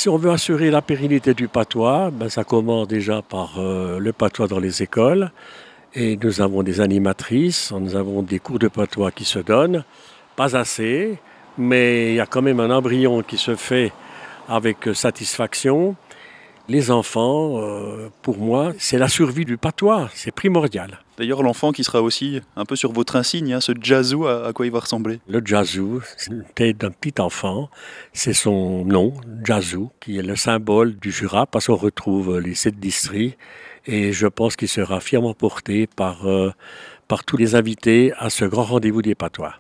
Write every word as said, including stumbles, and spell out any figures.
si on veut assurer la pérennité du patois, ben ça commence déjà par euh, le patois dans les écoles. Et nous avons des animatrices, nous avons des cours de patois qui se donnent. Pas assez, mais il y a quand même un embryon qui se fait avec satisfaction. Les enfants, euh, pour moi, c'est la survie du patois, c'est primordial. D'ailleurs, l'enfant qui sera aussi un peu sur votre insigne, hein, ce jazzou, à, à quoi il va ressembler? Le jazzou, c'est une tête d'un petit enfant, c'est son nom, jazzou, qui est le symbole du Jura, parce qu'on retrouve les sept districts, et je pense qu'il sera fièrement porté par, euh, par tous les invités à ce grand rendez-vous des patois.